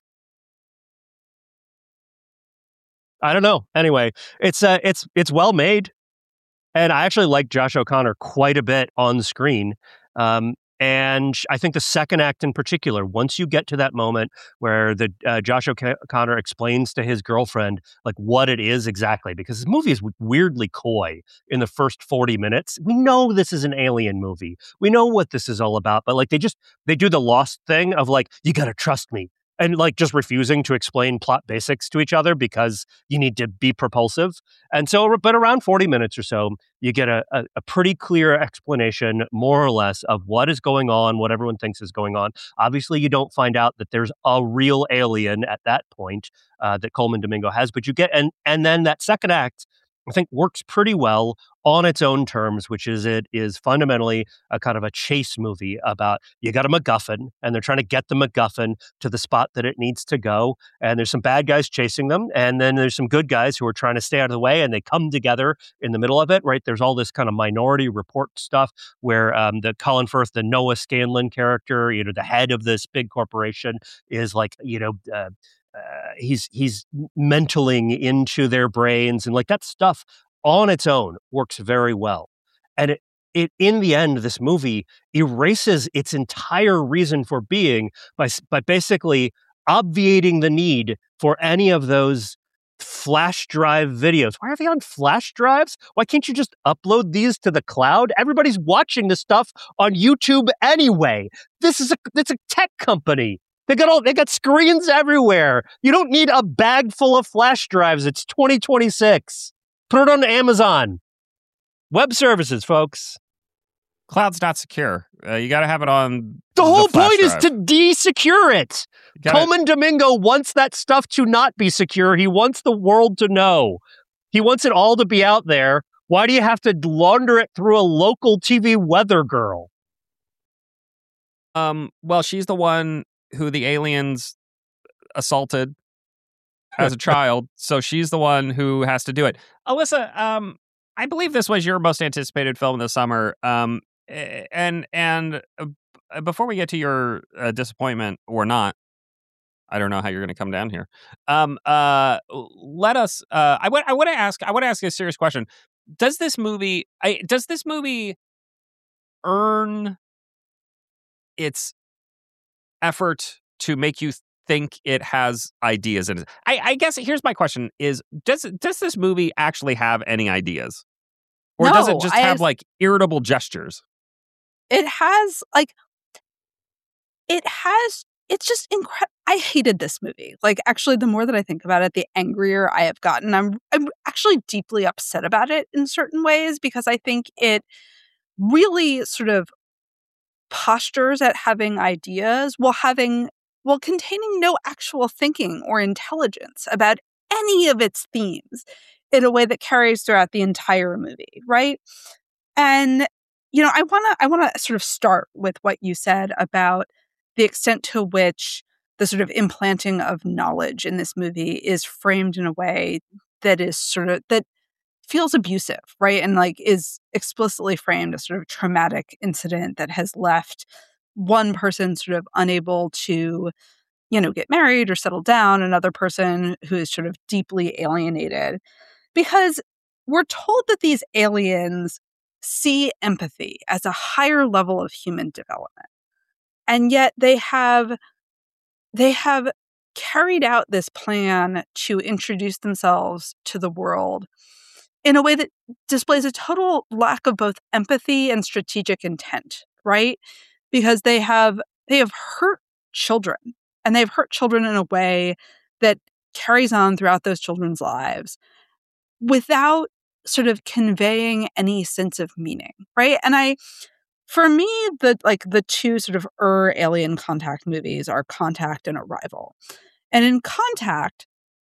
I don't know. Anyway, it's uh, it's it's well made. And I actually like Josh O'Connor quite a bit on screen. Um, and I think the second act in particular, once you get to that moment where the uh, Josh O'Connor explains to his girlfriend like what it is exactly, because this movie is weirdly coy in the first forty minutes. We know this is an alien movie. We know what this is all about, but like they just, they do the Lost thing of like, you got to trust me. And like just refusing to explain plot basics to each other because you need to be propulsive. And so, but around forty minutes or so, you get a, a, a pretty clear explanation, more or less, of what is going on, what everyone thinks is going on. Obviously, you don't find out that there's a real alien at that point uh, that Coleman Domingo has, but you get, and and then that second act, I think, works pretty well on its own terms, which is it is fundamentally a kind of a chase movie about you got a MacGuffin and they're trying to get the MacGuffin to the spot that it needs to go. And there's some bad guys chasing them. And then there's some good guys who are trying to stay out of the way and they come together in the middle of it, right? There's all this kind of Minority Report stuff where um, the Colin Firth, the Noah Scanlon character, you know, the head of this big corporation is like, you know, uh, Uh, he's he's mentaling into their brains, and like that stuff on its own works very well. And it, it in the end, this movie erases its entire reason for being by by basically obviating the need for any of those flash drive videos. Why are they on flash drives? Why can't you just upload these to the cloud? Everybody's watching this stuff on YouTube anyway. This is a it's a tech company. They got all they got screens everywhere. You don't need a bag full of flash drives. It's twenty twenty-six. Put it on Amazon. Web services, folks. Cloud's not secure. Uh, you got to have it on. The whole flash point is drive. to de-secure it. Gotta- Coleman Domingo wants that stuff to not be secure. He wants the world to know. He wants it all to be out there. Why do you have to launder it through a local T V weather girl? Um. Well, she's the one who the aliens assaulted as a child, so she's the one who has to do it. Alyssa, um, I believe this was your most anticipated film of the summer. Um, and and uh, before we get to your uh, disappointment or not, I don't know how you're going to come down here. Um, uh, let us. Uh, I want. I want to ask. I want to ask you a serious question. Does this movie? I, does this movie earn its effort to make you think it has ideas in it? I, I guess here's my question: Is does does this movie actually have any ideas, or No, does it just I have have- like irritable gestures? it has like it has it's just incredible. I hated this movie. Like, actually, the more that I think about it, the angrier I have gotten. I'm I'm actually deeply upset about it in certain ways because I think it really sort of postures at having ideas while having while containing no actual thinking or intelligence about any of its themes in a way that carries throughout the entire movie, right? And you know, I want to I want to sort of start with what you said about the extent to which the sort of implanting of knowledge in this movie is framed in a way that is sort of that feels abusive, right? And like is explicitly framed as sort of traumatic incident that has left one person sort of unable to, you know, get married or settle down, another person who is sort of deeply alienated. Because we're told that these aliens see empathy as a higher level of human development. And yet they have they have carried out this plan to introduce themselves to the world in a way that displays a total lack of both empathy and strategic intent, right? Because they have they have hurt children, and they've hurt children in a way that carries on throughout those children's lives without sort of conveying any sense of meaning, right? And I, for me, the like the two sort of er alien Contact movies are Contact and Arrival. And in Contact,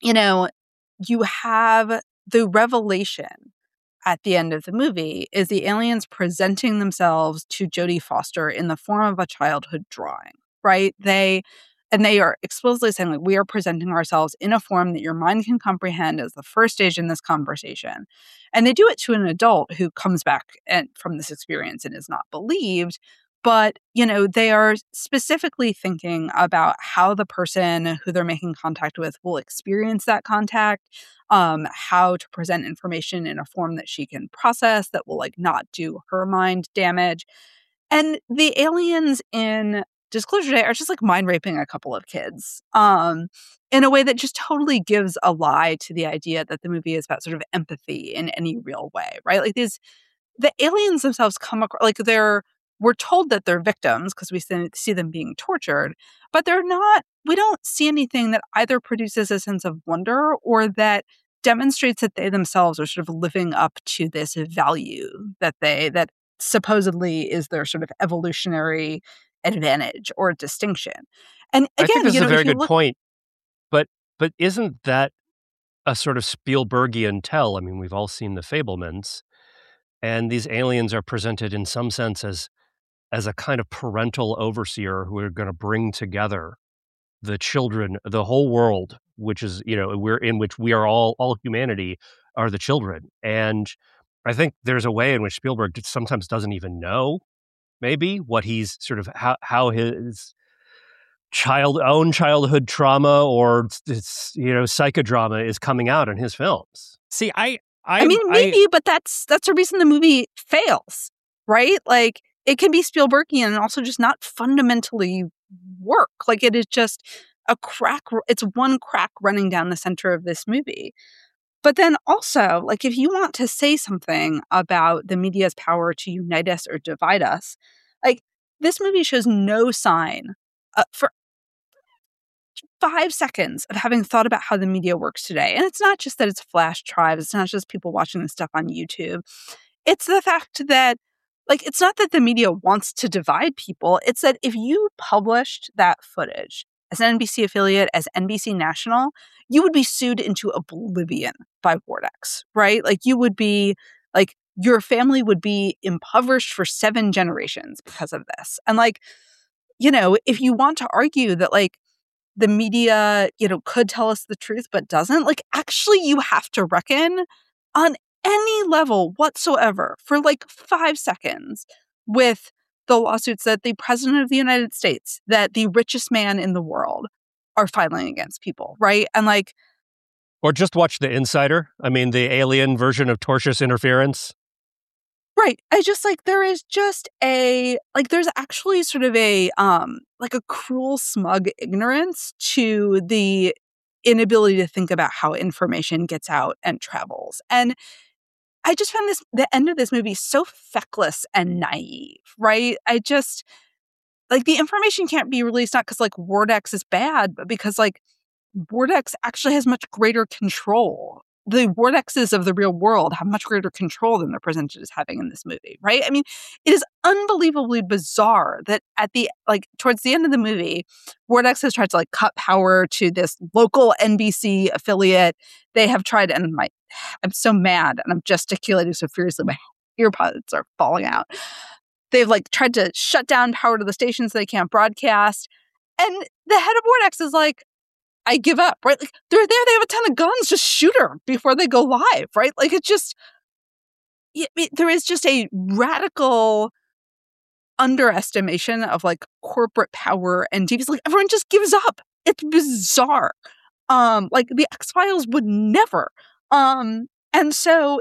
you know, you have the revelation at the end of the movie is the aliens presenting themselves to Jodie Foster in the form of a childhood drawing, right? They and they are explicitly saying, like, we are presenting ourselves in a form that your mind can comprehend as the first stage in this conversation. And they do it to an adult who comes back and, from this experience and is not believed. But, you know, they are specifically thinking about how the person who they're making contact with will experience that contact, um, how to present information in a form that she can process that will, like, not do her mind damage. And the aliens in Disclosure Day are just, like, mind raping a couple of kids um, in a way that just totally gives a lie to the idea that the movie is about sort of empathy in any real way, right? Like, these, the aliens themselves come across, like, they're, we're told that they're victims because we see them being tortured, but they're not, we don't see anything that either produces a sense of wonder or that demonstrates that they themselves are sort of living up to this value that they, that supposedly is their sort of evolutionary advantage or distinction. And again, I think this you is know, a very if you good look, point, but but isn't that a sort of Spielbergian tell? I mean, we've all seen The Fabelmans, and these aliens are presented in some sense as as a kind of parental overseer who are going to bring together the children, the whole world, which is, you know, we're in which we are all, all humanity are the children. And I think there's a way in which Spielberg sometimes doesn't even know maybe what he's sort of how, how his child own childhood trauma or it's, you know, psychodrama is coming out in his films. See, I, I, I mean, maybe, I, but that's that's the reason the movie fails, right? Like, it can be Spielbergian and also just not fundamentally work. Like, it is just a crack. It's one crack running down the center of this movie. But then also, like, if you want to say something about the media's power to unite us or divide us, like, this movie shows no sign uh, for five seconds of having thought about how the media works today. And it's not just that it's flash drives. It's not just people watching this stuff on YouTube. It's the fact that, like, it's not that the media wants to divide people. It's that if you published that footage as an N B C affiliate, as N B C National, you would be sued into oblivion by Vortex, right? Like, you would be, like, your family would be impoverished for seven generations because of this. And, like, you know, if you want to argue that, like, the media, you know, could tell us the truth but doesn't, like, actually you have to reckon on any level whatsoever for like five seconds with the lawsuits that the president of the United States, that the richest man in the world are filing against people, right? And like, or just watch The Insider. I mean, the alien version of tortious interference. Right. I just like, there is just a, like, there's actually sort of a, um, like a cruel, smug ignorance to the inability to think about how information gets out and travels. And I just found this, the end of this movie so feckless and naive, right? I just, like, the information can't be released not because, like, Vortex is bad, but because, like, Vortex actually has much greater control. The vortexes of the real world have much greater control than they're presented as having in this movie, right? I mean, it is unbelievably bizarre that at the, like, towards the end of the movie, Vortex has tried to, like, cut power to this local N B C affiliate. They have tried, and my, I'm so mad, and I'm gesticulating so furiously, my earpods are falling out. They've, like, tried to shut down power to the station so they can't broadcast. And the head of Vortex is like, I give up, right? Like, they're there, they have a ton of guns, just shoot her before they go live, right? Like, it's just, it, it, there is just a radical underestimation of, like, corporate power and T Vs. Like, everyone just gives up. It's bizarre. Um, like, the X-Files would never. Um, and so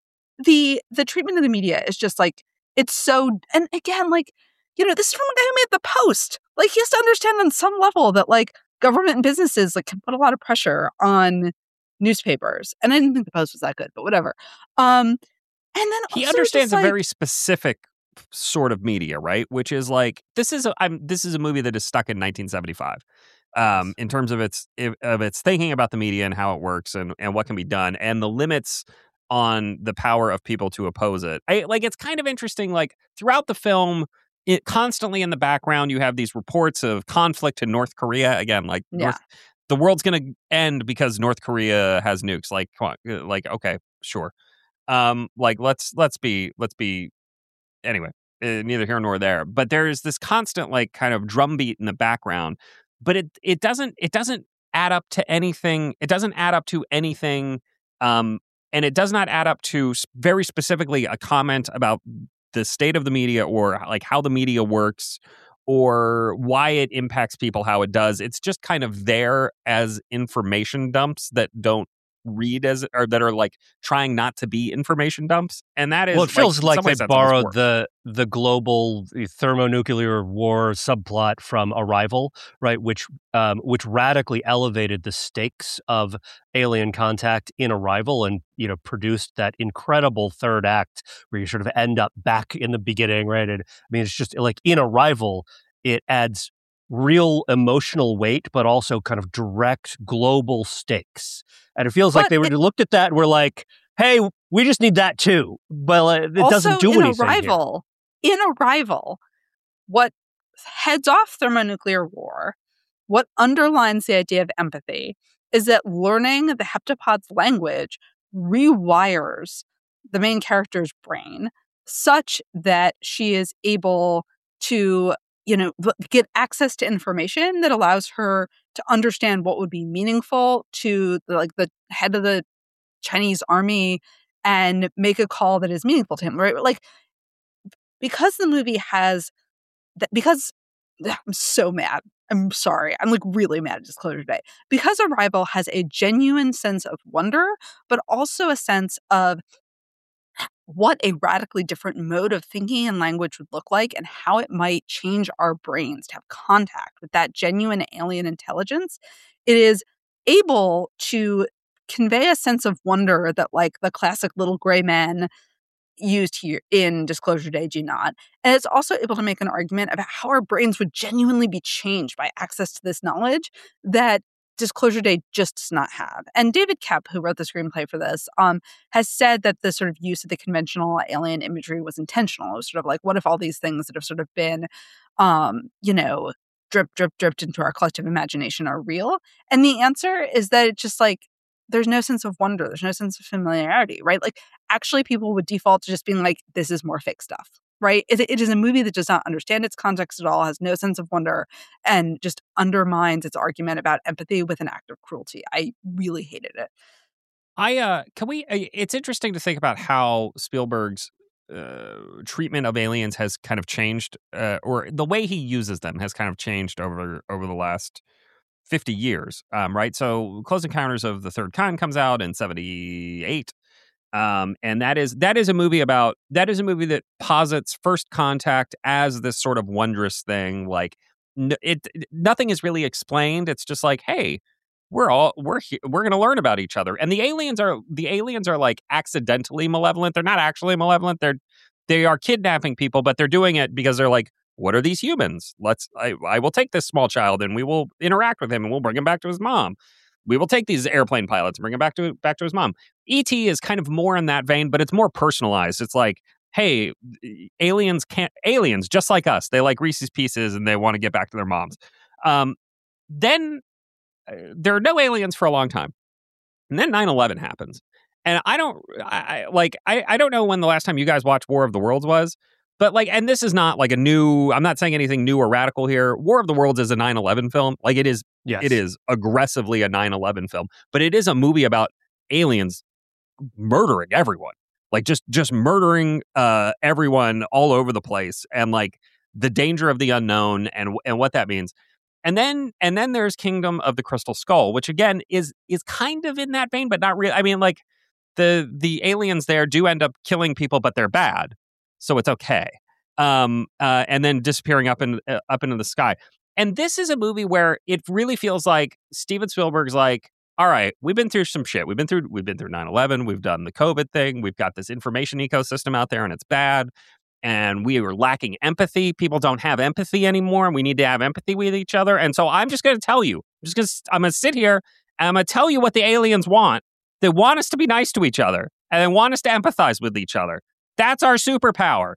the the treatment of the media is just, like, it's so, and again, like, you know, this is from a guy who made The Post. Like, he has to understand on some level that, like, government and businesses, like, can put a lot of pressure on newspapers. And I didn't think The Post was that good, but whatever. Um, and then he also understands just, like, a very specific sort of media, right? Which is like, this is a, I'm, this is a movie that is stuck in nineteen seventy-five. Um, in terms of its of its thinking about the media and how it works and, and what can be done and the limits on the power of people to oppose it. I, like, it's kind of interesting, like, throughout the film, it constantly in the background, you have these reports of conflict in North Korea. Again, like, Yeah. North, the world's going to end because North Korea has nukes. Like, come on, like, okay, sure. Um, like, let's let's be let's be anyway. Uh, neither here nor there. But there's this constant like kind of drumbeat in the background. But it it doesn't it doesn't add up to anything. It doesn't add up to anything. Um, and it does not add up to very specifically a comment about the state of the media or like how the media works or why it impacts people how it does. It's just kind of there as information dumps that don't read as or that are like trying not to be information dumps. And that is well, it feels like, like they borrowed the the global thermonuclear war subplot from Arrival, right? Which um, which radically elevated the stakes of alien contact in Arrival, and you know produced that incredible third act where you sort of end up back in the beginning, right? And I mean, it's just like in Arrival, it adds real emotional weight, but also kind of direct global stakes. And it feels but like they were it, looked at that and were like, hey, we just need that too. Well, uh, it doesn't do in anything. Arrival, in Arrival, what heads off thermonuclear war, what underlines the idea of empathy, is that learning the heptapod's language rewires the main character's brain such that she is able to you know, get access to information that allows her to understand what would be meaningful to the, like the head of the Chinese army and make a call that is meaningful to him, right? Like, because the movie has that, because I'm so mad. I'm sorry. I'm like really mad at Disclosure Today. Because Arrival has a genuine sense of wonder, but also a sense of what a radically different mode of thinking and language would look like and how it might change our brains to have contact with that genuine alien intelligence. It is able to convey a sense of wonder that like the classic little gray men used here in Disclosure Day do not. And it's also able to make an argument about how our brains would genuinely be changed by access to this knowledge that Disclosure Day just does not have. And David Koepp, who wrote the screenplay for this, um, has said that the sort of use of the conventional alien imagery was intentional. It was sort of like, what if all these things that have sort of been, um, you know, drip, drip, dripped into our collective imagination are real? And the answer is that it's just like, there's no sense of wonder. There's no sense of familiarity, right? Like, actually, people would default to just being like, this is more fake stuff, right? It, it is a movie that does not understand its context at all, has no sense of wonder, and just undermines its argument about empathy with an act of cruelty. I really hated it. I, uh, can we, it's interesting to think about how Spielberg's uh, treatment of aliens has kind of changed, uh, or the way he uses them has kind of changed over, over the last fifty years, um, right? So Close Encounters of the Third Kind comes out in seventy-eight. Um, and that is that is a movie about that is a movie that posits first contact as this sort of wondrous thing. Like n- it, it, nothing is really explained. It's just like, hey, we're all we're he- we're going to learn about each other. And the aliens are the aliens are like accidentally malevolent. They're not actually malevolent. They're they are kidnapping people, but they're doing it because they're like, what are these humans? Let's I, I will take this small child and we will interact with him and we'll bring him back to his mom. We will take these airplane pilots and bring him back to back to his mom. E T is kind of more in that vein, but it's more personalized. It's like, hey, aliens can't aliens just like us. They like Reese's Pieces and they want to get back to their moms. Um, then uh, there are no aliens for a long time, and then nine eleven happens. And I don't I, I like I, I don't know when the last time you guys watched War of the Worlds was. But like, and this is not like a new, I'm not saying anything new or radical here. War of the Worlds is a nine eleven film. Like it is, yes. It is aggressively a nine eleven film, but it is a movie about aliens murdering everyone, like just, just murdering uh, everyone all over the place. And like the danger of the unknown and, and what that means. And then, and then there's Kingdom of the Crystal Skull, which again is, is kind of in that vein, but not really. I mean, like the, the aliens there do end up killing people, but they're bad. So it's okay. Um, uh, and then disappearing up in uh, up into the sky. And this is a movie where it really feels like Steven Spielberg's like, all right, we've been through some shit. We've been through we've been through nine eleven. We've done the COVID thing. We've got this information ecosystem out there and it's bad. And we were lacking empathy. People don't have empathy anymore. And we need to have empathy with each other. And so I'm just going to tell you, I'm just going to I'm going to sit here and I'm going to tell you what the aliens want. They want us to be nice to each other and they want us to empathize with each other. That's our superpower.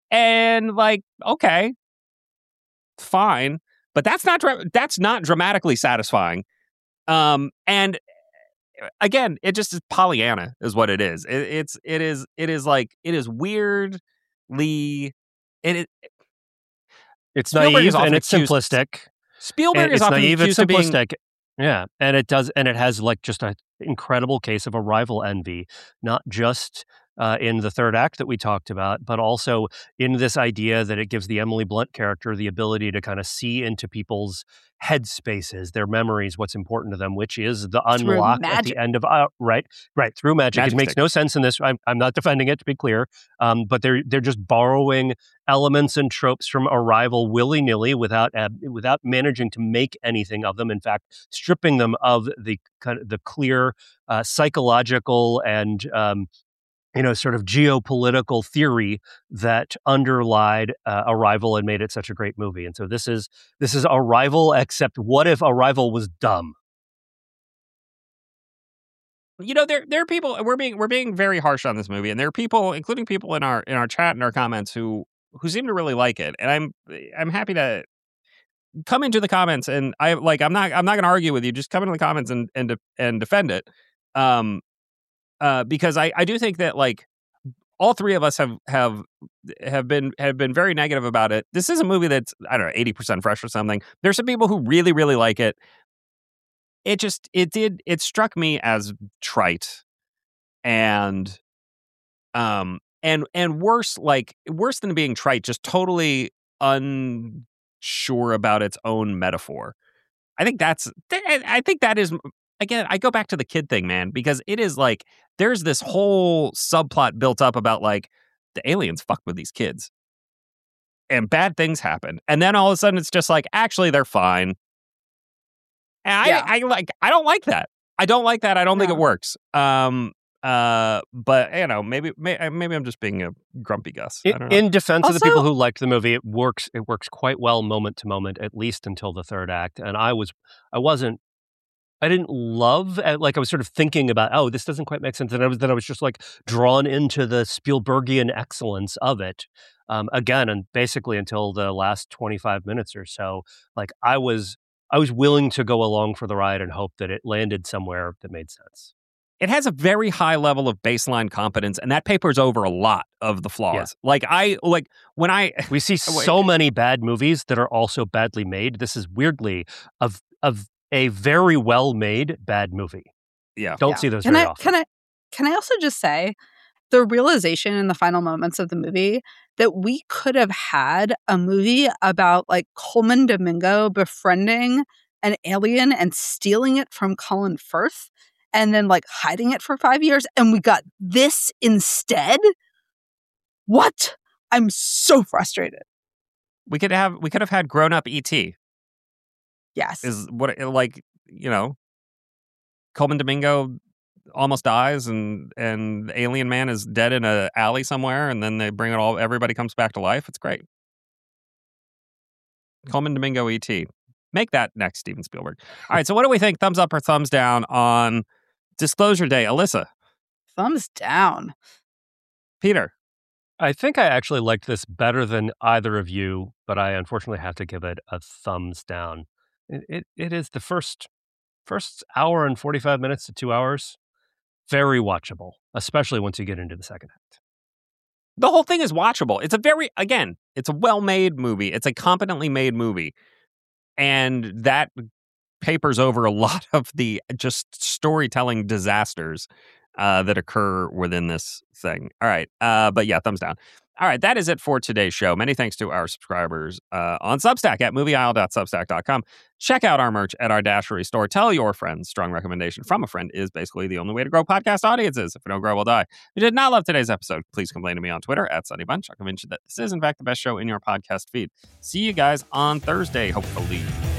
And like, okay, fine. But that's not dra- that's not dramatically satisfying. Um, and again, it just is Pollyanna is what it is. It, it's it is it is like it is weirdly it, it it's Spielberg naive is often and it's accused- simplistic. Spielberg And is it's often naive, it's accused of being simplistic. Yeah, and it does, and it has like just an incredible case of arrival envy, not just uh, in the third act that we talked about, but also in this idea that it gives the Emily Blunt character the ability to kind of see into people's headspaces, their memories, what's important to them, which is the Through unlock at magic. the end of uh, right, right through magic. Magic it makes stick. no sense in this. I'm, I'm not defending it, to be clear, um, but they're they're just borrowing elements and tropes from Arrival willy nilly without uh, without managing to make anything of them. In fact, stripping them of the kind of the clear uh, psychological and um, you know sort of geopolitical theory that underlied uh, Arrival and made it such a great movie. And so this is this is Arrival, except what if Arrival was dumb? you know, there there are people we're being we're being very harsh on this movie, and there are people, including people in our in our chat and our comments, who who seem to really like it. And I'm I'm happy to come into the comments, and I like I'm not I'm not going to argue with you. Just come into the comments and and de- and defend it, um, uh, because I I do think that like all three of us have have have been have been very negative about it. This is a movie that's I don't know eighty percent fresh or something. There's some people who really really like it. It just, it did, it struck me as trite and, um, and, and worse, like worse than being trite, just totally unsure about its own metaphor. I think that's, I think that is, again, I go back to the kid thing, man, because it is like, there's this whole subplot built up about like the aliens fucked with these kids and bad things happen. And then all of a sudden it's just like, actually, they're fine. And Yeah. I, I like. I don't like that. I don't like that. I don't think No. it works. Um. Uh. But you know, maybe, may, maybe I'm just being a grumpy Gus. I In, don't know. in defense of the Also- people who liked the movie, it works. It works quite well, moment to moment, at least until the third act. And I was, I wasn't, I didn't love. uh, Like I was sort of thinking about, oh, this doesn't quite make sense. And I was then I was just like drawn into the Spielbergian excellence of it. Um, again, and basically until the last twenty-five minutes or so, like I was. I was willing to go along for the ride and hope that it landed somewhere that made sense. It has a very high level of baseline competence, and that papers over a lot of the flaws. Like I like when I We see so many bad movies that are also badly made. This is weirdly of of a very well made bad movie. yeah. Don't Yeah. see those Can very I often. can I can I also just say the realization in the final moments of the movie that we could have had a movie about like Coleman Domingo befriending an alien and stealing it from Colin Firth and then like hiding it for five years, and we got this instead. What? I'm so frustrated. We could have we could have had grown up E T. Yes. Is what it- like you know, Coleman Domingo almost dies, and and the alien man is dead in a alley somewhere, and then they bring it all. Everybody comes back to life. It's great. Coleman Domingo E T. Make that next, Steven Spielberg. All right. So, what do we think? Thumbs up or thumbs down on Disclosure Day, Alyssa, Thumbs down. Peter? I think I actually liked this better than either of you, but I unfortunately have to give it a thumbs down. It it, it is the first first hour and forty-five minutes to two hours. Very watchable, especially once you get into the second act. The whole thing is watchable. It's a very, again, it's a well-made movie. It's a competently made movie. And that papers over a lot of the just storytelling disasters uh, that occur within this thing. All right. Uh, but yeah, thumbs down. All right. That is it for today's show. Many thanks to our subscribers uh, on Substack at movie aisle dot substack dot com. Check out our merch at our Dashery store. Tell your friends. Strong recommendation from a friend is basically the only way to grow podcast audiences. If you don't grow, we'll die. If you did not love today's episode, please complain to me on Twitter at Sunny Bunch. I'll convince you that this is, in fact, the best show in your podcast feed. See you guys on Thursday, hopefully.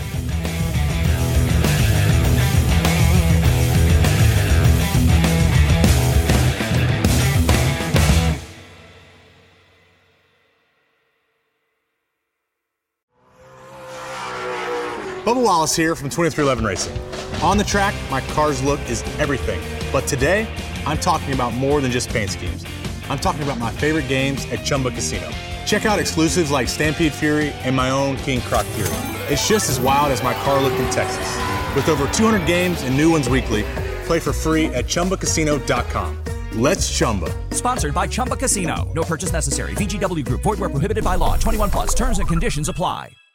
Bubba Wallace here from twenty-three eleven Racing. On the track, my car's look is everything. But today, I'm talking about more than just paint schemes. I'm talking about my favorite games at Chumba Casino. Check out exclusives like Stampede Fury and my own King Croc Fury. It's just as wild as my car look in Texas. With over two hundred games and new ones weekly, play for free at Chumba Casino dot com. Let's Chumba. Sponsored by Chumba Casino. No purchase necessary. V G W Group. Void where prohibited by law. twenty-one plus. Terms and conditions apply.